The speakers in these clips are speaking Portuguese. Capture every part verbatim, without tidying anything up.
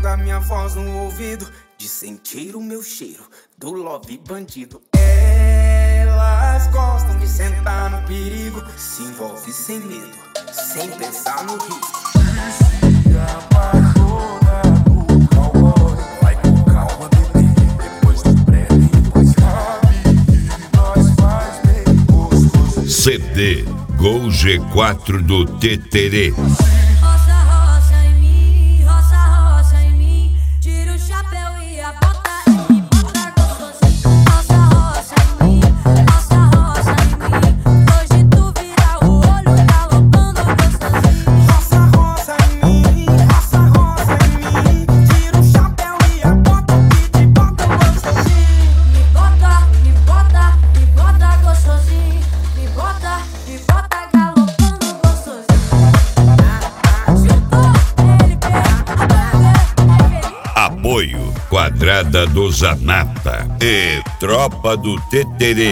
da minha voz no ouvido, de sentir o meu cheiro do love bandido. Elas gostam de sentar no perigo, se envolve sem medo, sem pensar no risco. Se apaixona no cowboy, vai com calma, bebê, depois do pré, depois sabe que nós faz bem gostoso. C D Gol G quatro do Teterê. Roça, roça em mim, roça, roça em mim, tira o chapéu e a bota e me bota gostosinho. Roça, roça em mim, roça, roça em mim, hoje tu vira o olho galopando gostosinho. Roça, roça em mim, roça, roça em mim, tira o chapéu e a bota que te bota gostosinho. Me bota, me bota, me bota gostosinho, me bota, me bota galopando gostosinho. Apoio Quadrada do Zanata e Tropa do Teterê.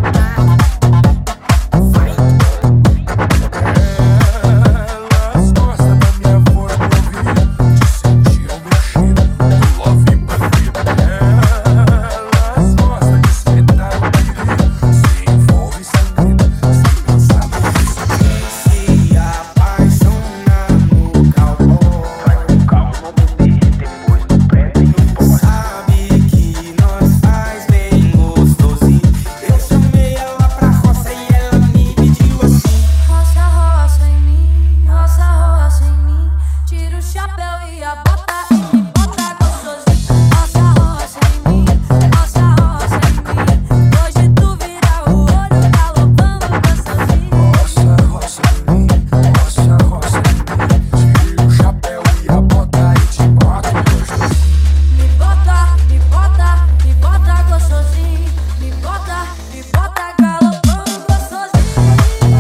Elas gostam da minha voz no ouvido, de sentir o meu cheiro do love bandido. Elas gostam de sentar no perigo, se envolve sem medo, sem pensar no risco. Se apaixona no cowboy, vai com calma, bebê, depois do pré tem um pó. Sabe que nós faz bem gostosinho. Eu chamei ela pra roça e ela me pediu assim. Roça, roça em mim, roça, roça em mim, tira o chapéu e a bota e me bota gostosinho. Roça, roça em mim, roça, roça em mim, hoje tu vira o olho galopando gostosinho. Roça, roça em mim, roça, roça em mim, tira o chapéu e a bota e te bota gostosinho. Me bota, me bota, me bota gostosinho, me bota, me bota galopando gostosinho.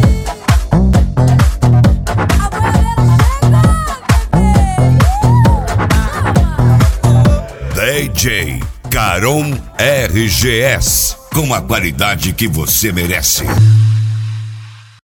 A boiadeira chega, bebê. D J Caron R G S, com a qualidade que você merece.